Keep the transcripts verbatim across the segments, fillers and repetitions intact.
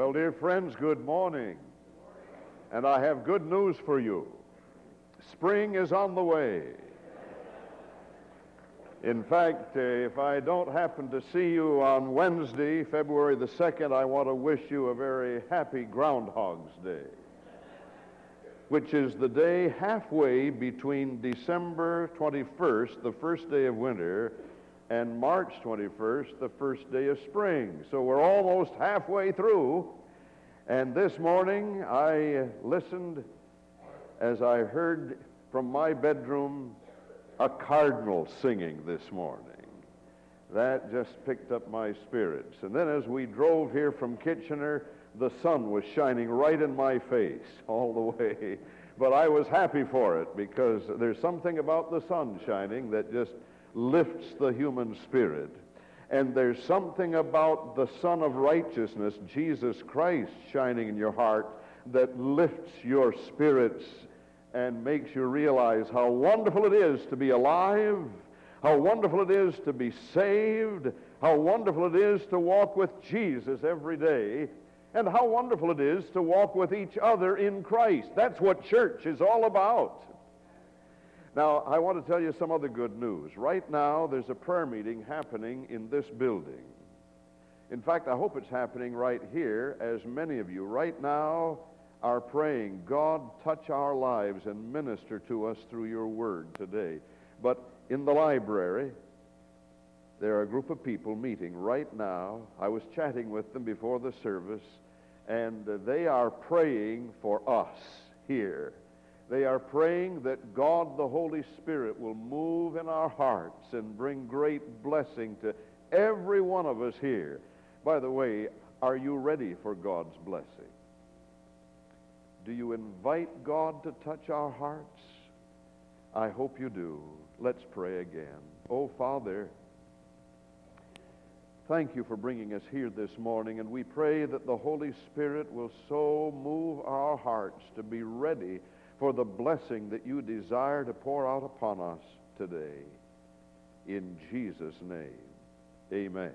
Well, dear friends, good morning. And I have good news for you. Spring is on the way. In fact, uh, if I don't happen to see you on Wednesday, February the second, I want to wish you a very happy Groundhog's Day, which is the day halfway between December twenty-first, the first day of winter, and March twenty-first, the first day of spring. So we're almost halfway through. And this morning I listened as I heard from my bedroom a cardinal singing this morning. That just picked up my spirits. And then as we drove here from Kitchener, the sun was shining right in my face all the way. But I was happy for it because there's something about the sun shining that just lifts the human spirit. And there's something about the Son of Righteousness, Jesus Christ, shining in your heart that lifts your spirits and makes you realize how wonderful it is to be alive, how wonderful it is to be saved, how wonderful it is to walk with Jesus every day, and how wonderful it is to walk with each other in Christ. That's what church is all about. Now, I want to tell you some other good news. Right now, there's a prayer meeting happening in this building. In fact, I hope it's happening right here, as many of you right now are praying, God, touch our lives and minister to us through your word today. But in the library, there are a group of people meeting right now. I was chatting with them before the service, and uh, they are praying for us here. They are praying that God, the Holy Spirit, will move in our hearts and bring great blessing to every one of us here. By the way, are you ready for God's blessing? Do you invite God to touch our hearts? I hope you do. Let's pray again. Oh, Father, thank you for bringing us here this morning, and we pray that the Holy Spirit will so move our hearts to be ready for the blessing that you desire to pour out upon us today. In Jesus' name, amen.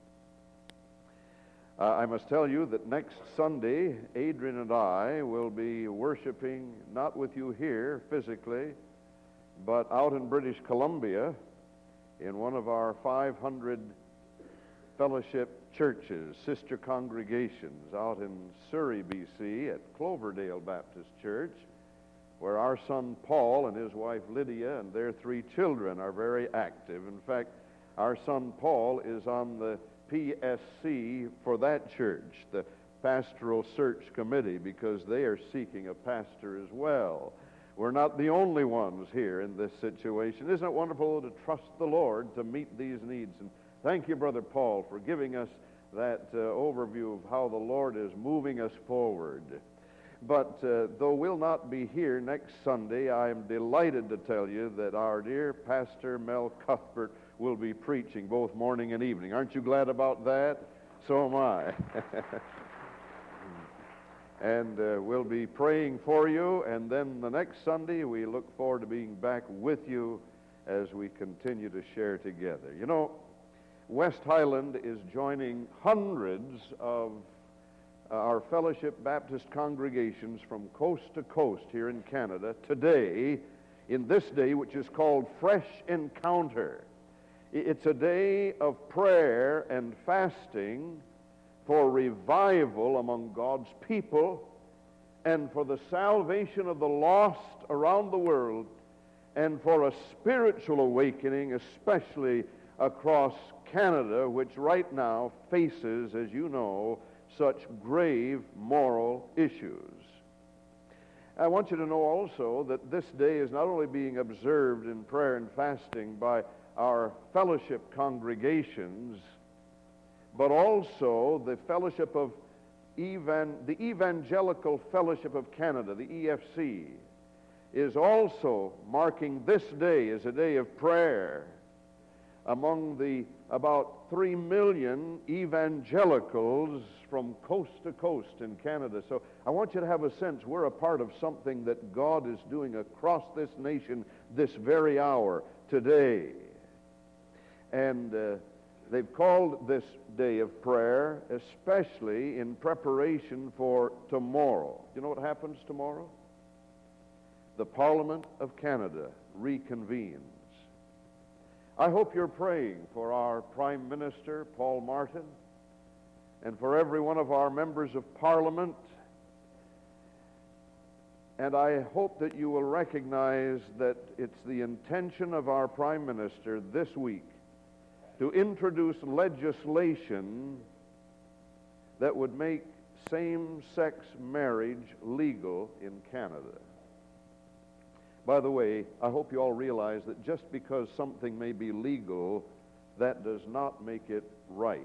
Uh, I must tell you that next Sunday, Adrian and I will be worshiping, not with you here physically, but out in British Columbia in one of our five hundred fellowship churches, sister congregations, out in Surrey, B C, at Cloverdale Baptist Church, where our son Paul and his wife Lydia and their three children are very active. In fact, our son Paul is on the P S C for that church, the Pastoral Search Committee, because they are seeking a pastor as well. We're not the only ones here in this situation. Isn't it wonderful to trust the Lord to meet these needs? And thank you, Brother Paul, for giving us that uh, overview of how the Lord is moving us forward. But uh, though we'll not be here next Sunday, I am delighted to tell you that our dear Pastor Mel Cuthbert will be preaching both morning and evening. Aren't you glad about that? So am I. And uh, we'll be praying for you, and then the next Sunday we look forward to being back with you as we continue to share together. You know, West Highland is joining hundreds of Uh, our Fellowship Baptist congregations from coast to coast here in Canada today, in this day which is called Fresh Encounter. It's a day of prayer and fasting for revival among God's people and for the salvation of the lost around the world and for a spiritual awakening, especially across Canada, which right now faces, as you know, such grave moral issues. I want you to know also that this day is not only being observed in prayer and fasting by our fellowship congregations, but also the fellowship of evan, the Evangelical Fellowship of Canada, the E F C, is also marking this day as a day of prayer among the about three million evangelicals from coast to coast in Canada. So I want you to have a sense we're a part of something that God is doing across this nation this very hour today. And uh, They've called this day of prayer especially in preparation for tomorrow. You know what happens tomorrow? The Parliament of Canada reconvenes. I hope you're praying for our Prime Minister, Paul Martin, and for every one of our members of Parliament. And I hope that you will recognize that it's the intention of our Prime Minister this week to introduce legislation that would make same-sex marriage legal in Canada. By the way, I hope you all realize that just because something may be legal, that does not make it right.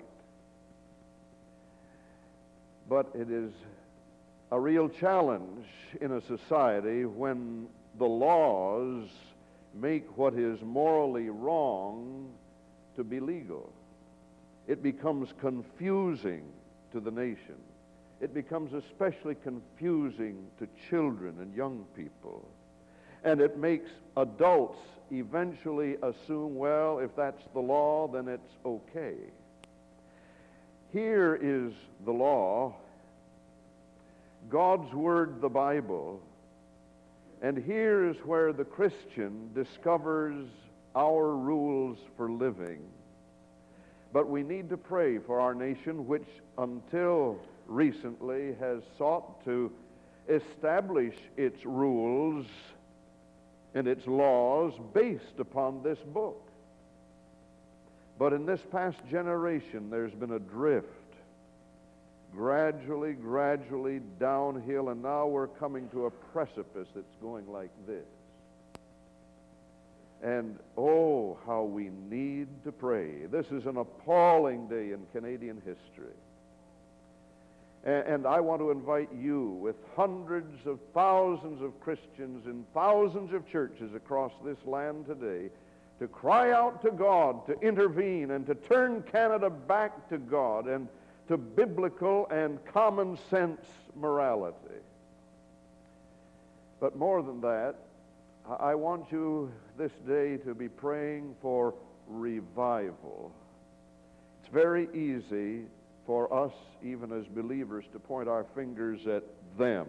But it is a real challenge in a society when the laws make what is morally wrong to be legal. It becomes confusing to the nation. It becomes especially confusing to children and young people. And it makes adults eventually assume, well, if that's the law, then it's okay. Here is the law, God's Word, the Bible, and here is where the Christian discovers our rules for living. But we need to pray for our nation, which until recently has sought to establish its rules and its laws based upon this book. But in this past generation, there's been a drift, gradually, gradually downhill, and now we're coming to a precipice that's going like this. And oh, how we need to pray. This is an appalling day in Canadian history. And I want to invite you, with hundreds of thousands of Christians in thousands of churches across this land today, to cry out to God to intervene and to turn Canada back to God and to biblical and common sense morality. But more than that, I want you this day to be praying for revival. It's very easy for us, even as believers, to point our fingers at them,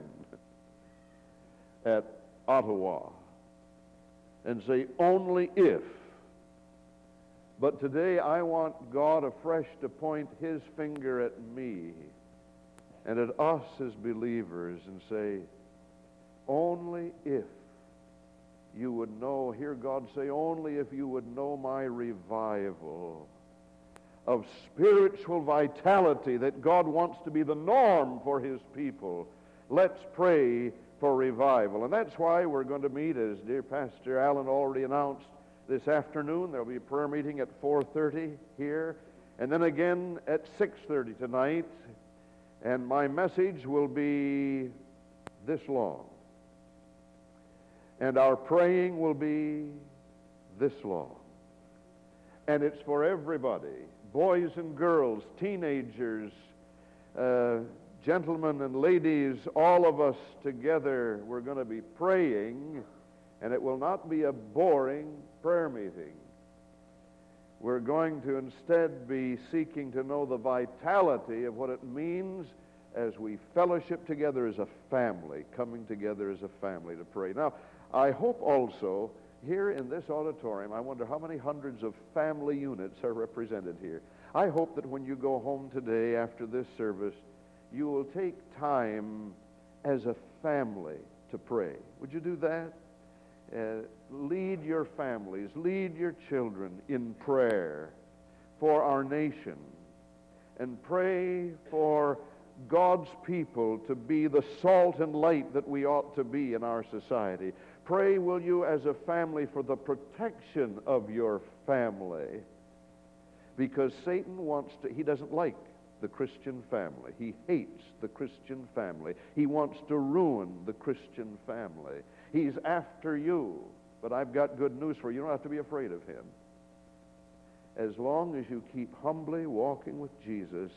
at Ottawa, and say, only if. But today I want God afresh to point his finger at me and at us as believers and say, only if you would know, hear God say, only if you would know my revival of spiritual vitality that God wants to be the norm for his people. Let's pray for revival. And that's why we're going to meet, as dear Pastor Allen already announced, this afternoon. There'll be a prayer meeting at four thirty here, and then again at six thirty tonight. And my message will be this long. And our praying will be this long. And it's for everybody, boys and girls, teenagers, uh, gentlemen and ladies, all of us together. We're going to be praying, and it will not be a boring prayer meeting. We're going to instead be seeking to know the vitality of what it means as we fellowship together as a family, coming together as a family to pray. Now, I hope also, here in this auditorium, I wonder how many hundreds of family units are represented here. I hope that when you go home today after this service, you will take time as a family to pray. Would you do that? Uh, lead your families, lead your children in prayer for our nation, and pray for God's people to be the salt and light that we ought to be in our society. Pray, will you, as a family, for the protection of your family, because Satan wants to, he doesn't like the Christian family. He hates the Christian family. He wants to ruin the Christian family. He's after you, but I've got good news for you. You don't have to be afraid of him. As long as you keep humbly walking with Jesus,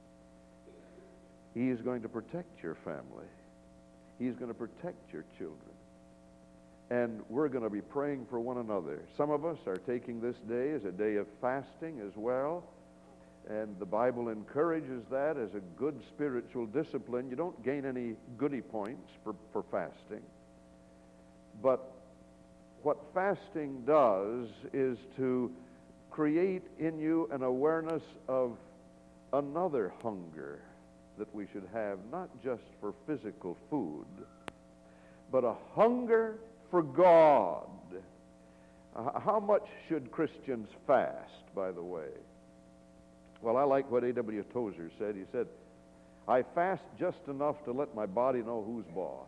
he is going to protect your family. He's going to protect your children. And we're going to be praying for one another. Some of us are taking this day as a day of fasting as well. And the Bible encourages that as a good spiritual discipline. You don't gain any goody points for, for fasting. But what fasting does is to create in you an awareness of another hunger that we should have, not just for physical food, but a hunger for God. Uh, how much should Christians fast, by the way? Well, I like what A W Tozer said. He said, I fast just enough to let my body know who's boss.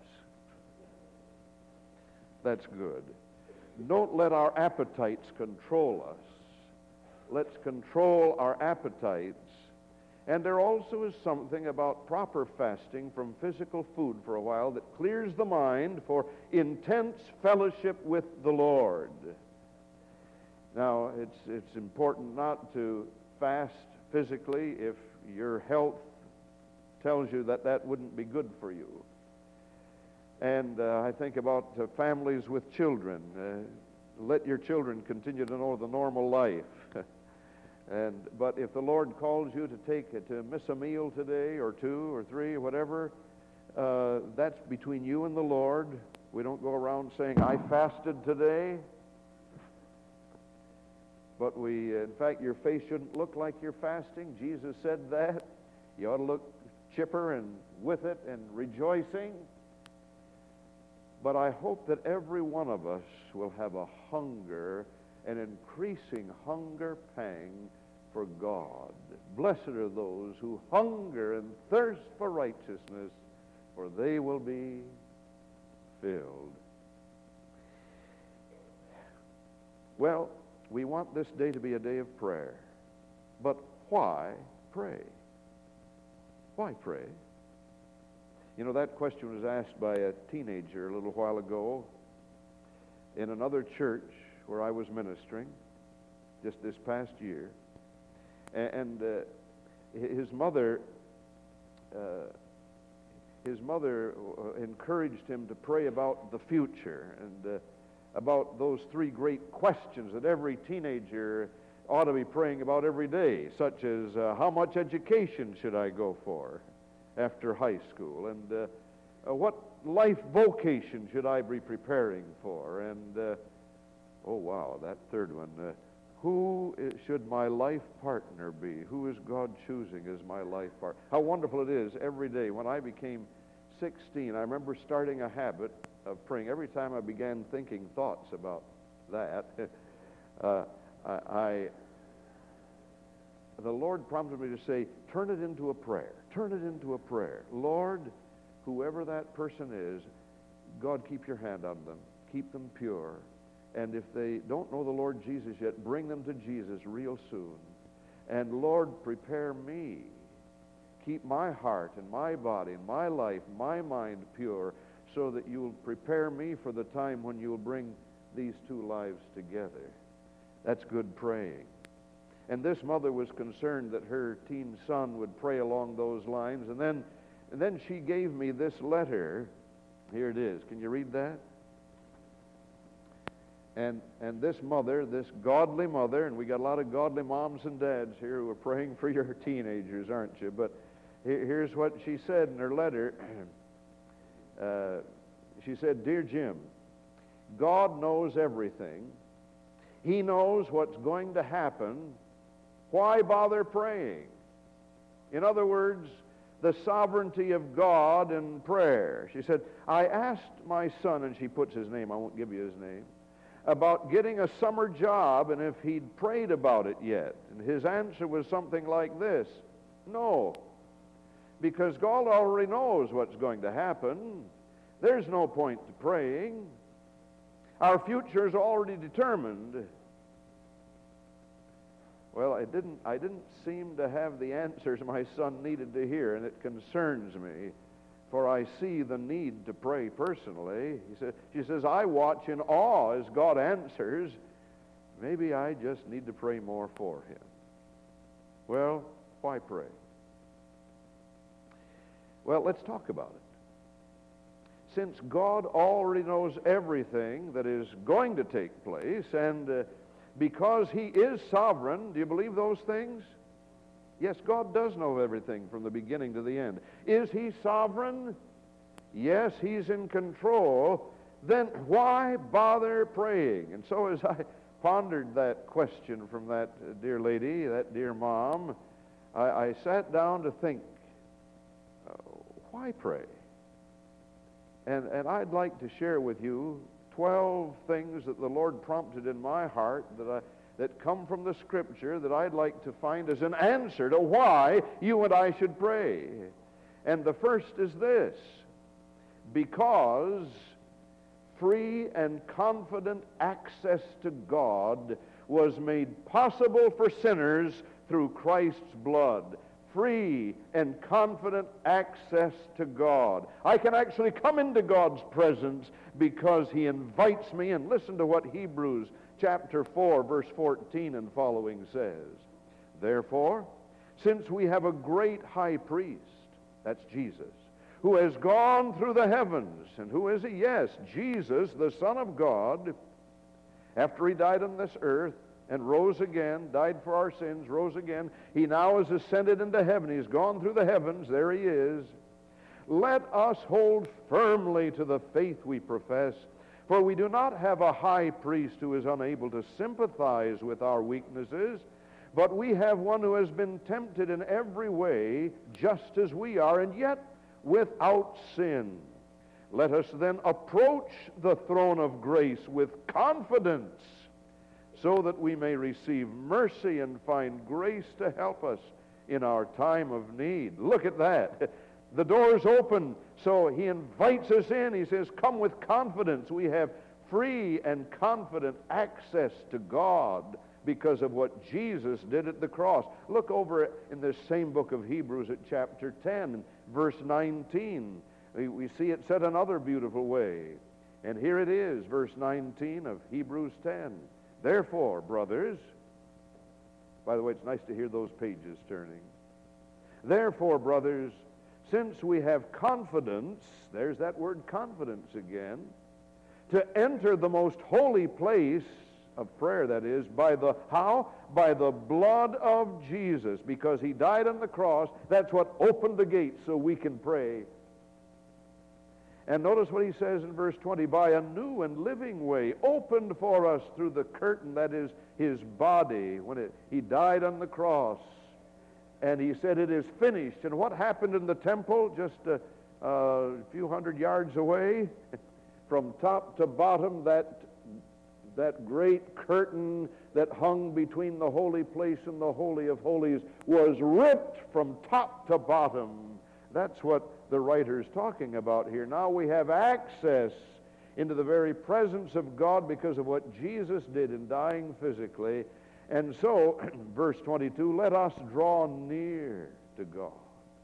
That's good. Don't let our appetites control us. Let's control our appetites. And there also is something about proper fasting from physical food for a while that clears the mind for intense fellowship with the Lord. Now, it's, it's important not to fast physically if your health tells you that that wouldn't be good for you. And uh, I think about uh, families with children. Uh, let your children continue to know the normal life. and But if the Lord calls you to take to miss a meal today or two or three or whatever, uh, that's between you and the Lord. We don't go around saying, I fasted today. But we, in fact, your face shouldn't look like you're fasting. Jesus said that. You ought to look chipper and with it and rejoicing. But I hope that every one of us will have a hunger, an increasing hunger pang for God. Blessed are those who hunger and thirst for righteousness, for they will be filled. Well, we want this day to be a day of prayer. But why pray? Why pray? You know, that question was asked by a teenager a little while ago in another church where I was ministering just this past year. And uh, his mother, uh, his mother encouraged him to pray about the future and uh, about those three great questions that every teenager ought to be praying about every day, such as uh, how much education should I go for after high school, and uh, uh, what life vocation should I be preparing for, and uh, oh wow, that third one, uh, who is, should my life partner be? Who is God choosing as my life partner? How wonderful it is every day. When I became sixteen, I remember starting a habit of praying. Every time I began thinking thoughts about that, uh, I, I, the Lord prompted me to say, turn it into a prayer. Turn it into a prayer. Lord, whoever that person is, God, keep your hand on them. Keep them pure. And if they don't know the Lord Jesus yet, bring them to Jesus real soon. And Lord, prepare me. Keep my heart and my body and my life, my mind pure, so that you'll prepare me for the time when you'll bring these two lives together. That's good praying. And this mother was concerned that her teen son would pray along those lines. And then, and then she gave me this letter. Here it is. Can you read that? And and this mother, this godly mother, and we got a lot of godly moms and dads here who are praying for your teenagers, aren't you? But here's what she said in her letter. Uh, she said, Dear Jim, God knows everything. He knows what's going to happen. Why bother praying? In other words, the sovereignty of God and prayer. She said, I asked my son, and she puts his name, I won't give you his name, about getting a summer job and if he'd prayed about it yet. And his answer was something like this, no, because God already knows what's going to happen. There's no point to praying. Our future is already determined. Well, I didn't, I didn't seem to have the answers my son needed to hear, and it concerns me, for I see the need to pray personally. He said, she says, I watch in awe as God answers. Maybe I just need to pray more for him. Well, why pray? Well, let's talk about it. Since God already knows everything that is going to take place, and uh, because he is sovereign, do you believe those things? Yes, God does know everything from the beginning to the end. Is he sovereign? Yes, he's in control. Then why bother praying? And so as I pondered that question from that dear lady, that dear mom, I, I sat down to think, uh, why pray? And, and I'd like to share with you twelve things that the Lord prompted in my heart that I, that come from the Scripture that I'd like to find as an answer to why you and I should pray. And the first is this: because free and confident access to God was made possible for sinners through Christ's blood. Free and confident access to God. I can actually come into God's presence because he invites me. And listen to what Hebrews chapter four, verse fourteen and following says. Therefore, since we have a great high priest, that's Jesus, who has gone through the heavens, and who is he? Yes, Jesus, the Son of God, after he died on this earth, and rose again, died for our sins, rose again. He now is ascended into heaven. He's gone through the heavens. There he is. Let us hold firmly to the faith we profess, for we do not have a high priest who is unable to sympathize with our weaknesses, but we have one who has been tempted in every way, just as we are, and yet without sin. Let us then approach the throne of grace with confidence, so that we may receive mercy and find grace to help us in our time of need. Look at that. The door's open, so he invites us in. He says, come with confidence. We have free and confident access to God because of what Jesus did at the cross. Look over in this same book of Hebrews at chapter ten, verse nineteen. We, we see it said another beautiful way. And here it is, verse nineteen of Hebrews ten. Therefore, brothers, by the way, it's nice to hear those pages turning. Therefore, brothers, since we have confidence, there's that word confidence again, to enter the most holy place of prayer, that is, by the, how? By the blood of Jesus, because he died on the cross. That's what opened the gate so we can pray. And notice what he says in verse twenty, by a new and living way opened for us through the curtain, that is his body, when it, he died on the cross. And he said, it is finished. And what happened in the temple just a, a few hundred yards away? From top to bottom, that, that great curtain that hung between the holy place and the Holy of Holies was ripped from top to bottom. That's what the writer is talking about here. Now we have access into the very presence of God because of what Jesus did in dying physically. And so, verse twenty-two, let us draw near to God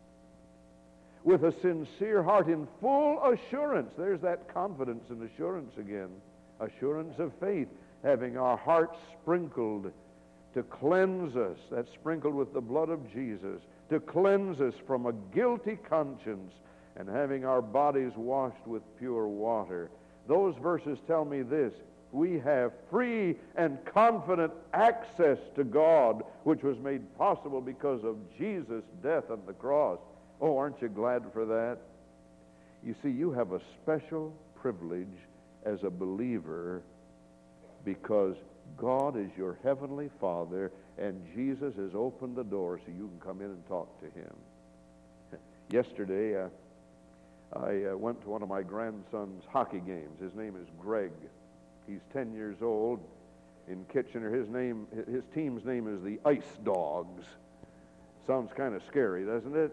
with a sincere heart in full assurance. There's that confidence and assurance again. Assurance of faith, having our hearts sprinkled to cleanse us. That's sprinkled with the blood of Jesus, to cleanse us from a guilty conscience, and having our bodies washed with pure water. Those verses tell me this: we have free and confident access to God, which was made possible because of Jesus' death on the cross. Oh, aren't you glad for that? You see, you have a special privilege as a believer because God is your heavenly Father, and Jesus has opened the door so you can come in and talk to him. Yesterday, uh, I uh, went to one of my grandson's hockey games. His name is Greg. He's ten years old. In Kitchener, his name, his team's name is the Ice Dogs. Sounds kind of scary, doesn't it?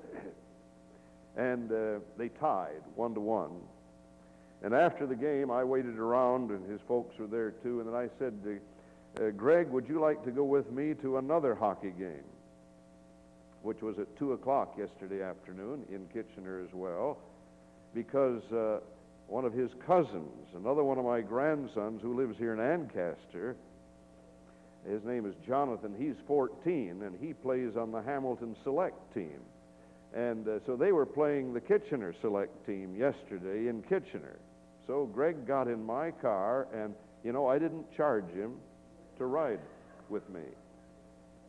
And uh, they tied one to one. And after the game, I waited around, and his folks were there too. And then I said to uh, Greg, would you like to go with me to another hockey game, which was at two o'clock yesterday afternoon in Kitchener as well, because uh, one of his cousins, another one of my grandsons who lives here in Ancaster, his name is Jonathan. He's fourteen, and he plays on the Hamilton Select team. And uh, so they were playing the Kitchener Select team yesterday in Kitchener. So Greg got in my car, and, you know, I didn't charge him to ride with me.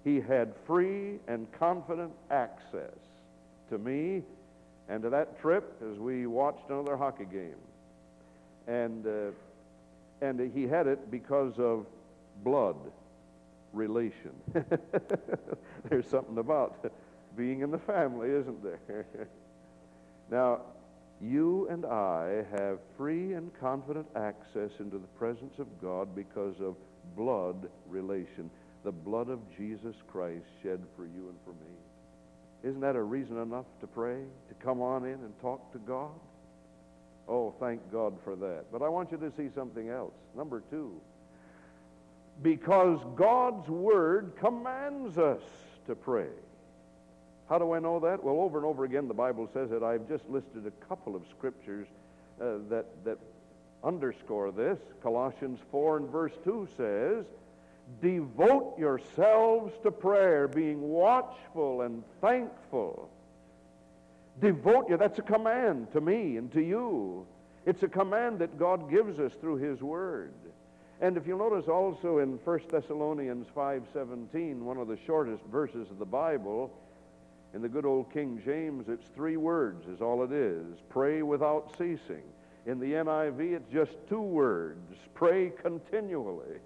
he had free and confident access to me and to that trip as we watched another hockey game. And, uh, and he had it because of blood relation. There's something about being in the family, isn't there? Now, you and I have free and confident access into the presence of God because of blood relation. The blood of Jesus Christ shed for you and for me. Isn't that a reason enough to pray, to come on in and talk to God? Oh, thank God for that. But I want you to see something else. Number two, because God's Word commands us to pray. How do I know that? Well, over and over again, the Bible says it. I've just listed a couple of scriptures uh, that, that underscore this. Colossians four and verse two says, devote yourselves to prayer, being watchful and thankful. Devote you. That's a command to me and to you. It's a command that God gives us through His Word. And if you'll notice also in First Thessalonians five seventeen, one of the shortest verses of the Bible, in the good old King James, it's three words is all it is. Pray without ceasing. In the N I V, it's just two words. Pray continually.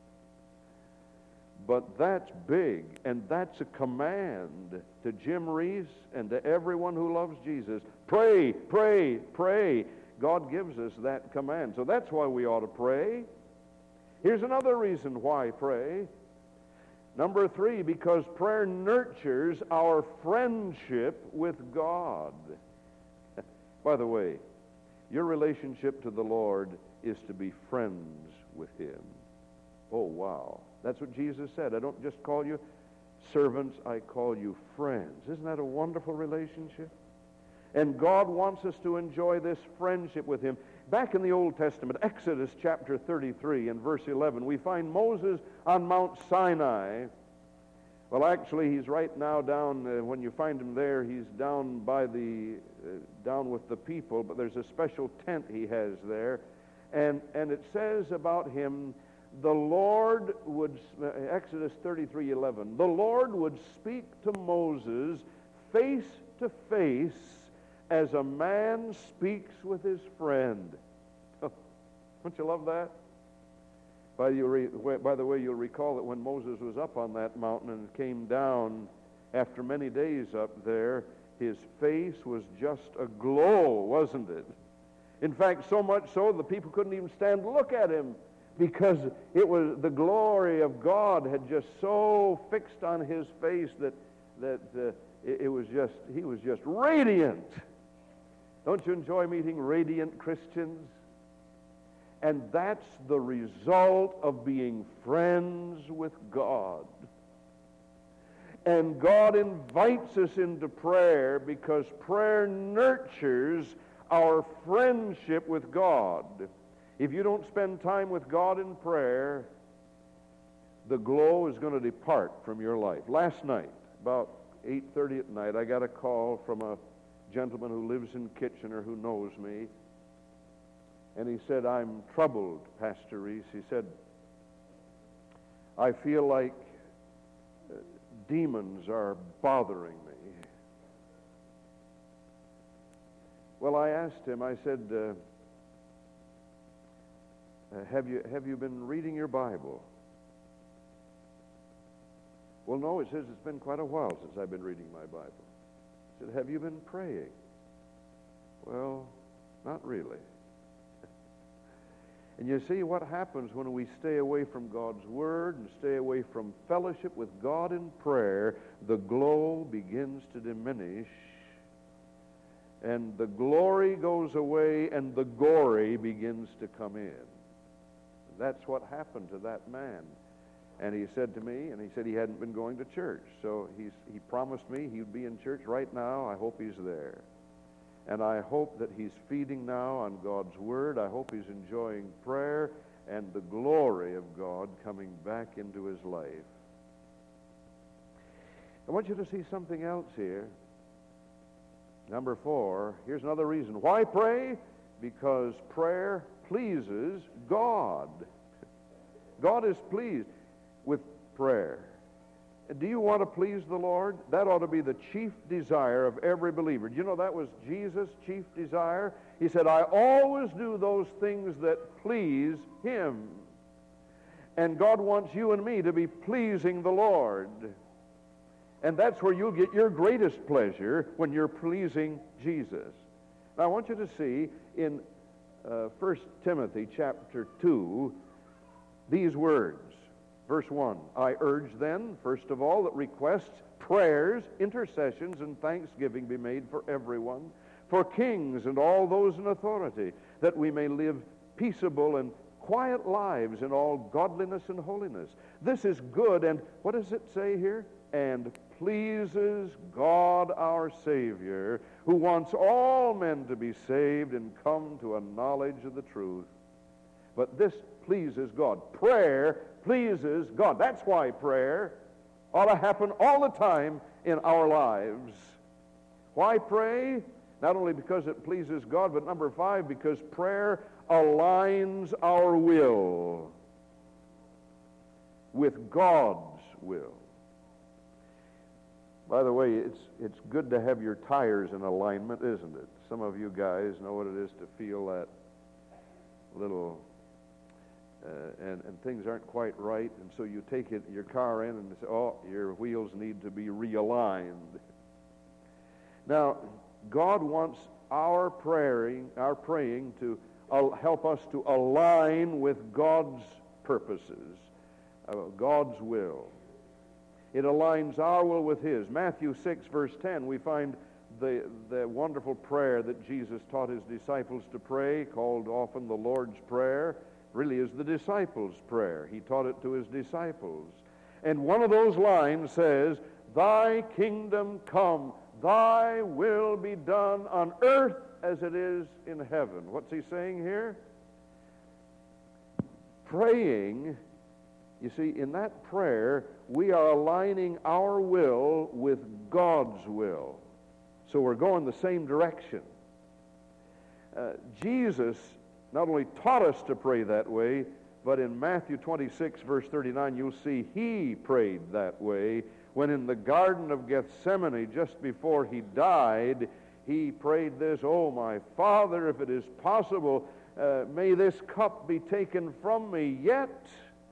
But that's big, and that's a command to Jim Reese and to everyone who loves Jesus. Pray, pray, pray. God gives us that command. So that's why we ought to pray. Here's another reason why pray. Number three, because prayer nurtures our friendship with God. By the way, your relationship to the Lord is to be friends with Him. Oh, wow. That's what Jesus said. I don't just call you servants, I call you friends. Isn't that a wonderful relationship? And God wants us to enjoy this friendship with Him. Back in the Old Testament, Exodus chapter thirty-three and verse eleven, we find Moses on Mount Sinai. Well, actually, he's right now down, uh, when you find him there, he's down by the, uh, down with the people, but there's a special tent he has there. And, and it says about him, the Lord would, Exodus thirty-three eleven, the Lord would speak to Moses face to face as a man speaks with his friend. Oh, don't you love that? By the, re, by the way, you'll recall that when Moses was up on that mountain and came down after many days up there, his face was just aglow, wasn't it? In fact, so much so the people couldn't even stand to look at him, because it was the glory of God had just so fixed on his face that that uh, it, it was just he was just radiant. Don't you enjoy meeting radiant Christians? And that's the result of being friends with God. And God invites us into prayer because prayer nurtures our friendship with God. If you don't spend time with God in prayer, the glow is going to depart from your life. Last night, about eight thirty at night, I got a call from a gentleman who lives in Kitchener who knows me. And he said, I'm troubled, Pastor Reese. He said, I feel like uh, demons are bothering me. Well, I asked him, I said, uh, uh, have you have you been reading your Bible? Well, no, it says it's been quite a while since I've been reading my Bible. I said, have you been praying? Well, not really. And you see what happens when we stay away from God's Word and stay away from fellowship with God in prayer, the glow begins to diminish, and the glory goes away, and the gory begins to come in. That's what happened to that man. And he said to me, and he said he hadn't been going to church, so he's, he promised me he'd be in church right now. I hope he's there. And I hope that he's feeding now on God's Word. I hope he's enjoying prayer and the glory of God coming back into his life. I want you to see something else here. Number four, here's another reason. Why pray? Because prayer pleases God. God is pleased with prayer. Do you want to please the Lord? That ought to be the chief desire of every believer. Do you know that was Jesus' chief desire? He said, I always do those things that please Him. And God wants you and me to be pleasing the Lord. And that's where you'll get your greatest pleasure, when you're pleasing Jesus. Now, I want you to see in uh, First Timothy chapter two these words. Verse one, I urge then, first of all, that requests, prayers, intercessions, and thanksgiving be made for everyone, for kings and all those in authority, that we may live peaceable and quiet lives in all godliness and holiness. This is good, and what does it say here? And pleases God our Savior, who wants all men to be saved and come to a knowledge of the truth. But this pleases God. Prayer pleases God. That's why prayer ought to happen all the time in our lives. Why pray? Not only because it pleases God, but number five, because prayer aligns our will with God's will. By the way, it's it's good to have your tires in alignment, isn't it? Some of you guys know what it is to feel that little, uh, and, and things aren't quite right, and so you take it, your car in and say, oh, your wheels need to be realigned. Now, God wants our praying, our praying to uh, help us to align with God's purposes, uh, God's will. It aligns our will with His. Matthew six, verse ten, we find the, the wonderful prayer that Jesus taught His disciples to pray, called often the Lord's Prayer, really is the disciples' prayer. He taught it to His disciples. And one of those lines says, Thy kingdom come, Thy will be done on earth as it is in heaven. What's He saying here? Praying, you see, in that prayer, we are aligning our will with God's will. So we're going the same direction. Uh, Jesus not only taught us to pray that way, but in Matthew twenty-six, verse thirty-nine, you'll see He prayed that way when in the Garden of Gethsemane, just before He died, He prayed this, Oh, my Father, if it is possible, uh, may this cup be taken from me, yet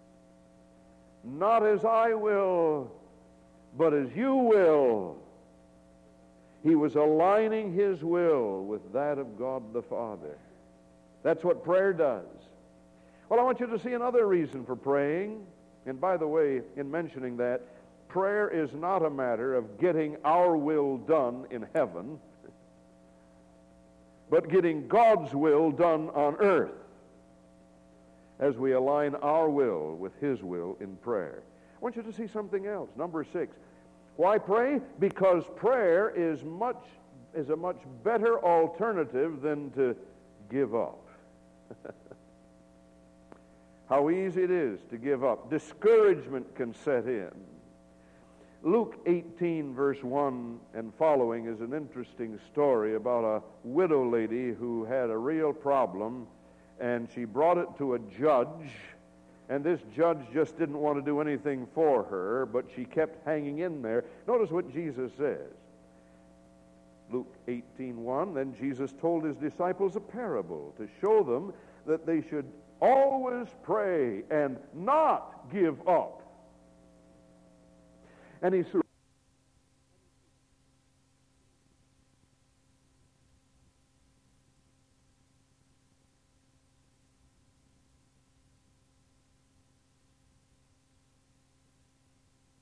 not as I will, but as you will. He was aligning His will with that of God the Father. That's what prayer does. Well, I want you to see another reason for praying. And by the way, in mentioning that, prayer is not a matter of getting our will done in heaven, but getting God's will done on earth, as we align our will with His will in prayer. I want you to see something else. Number six. Why pray? Because prayer is much is a much better alternative than to give up. How easy it is to give up. Discouragement can set in. Luke eighteen, verse one and following is an interesting story about a widow lady who had a real problem, and she brought it to a judge, and this judge just didn't want to do anything for her, but she kept hanging in there. Notice what Jesus says. Luke eighteen one, then Jesus told His disciples a parable to show them that they should always pray and not give up. And He threw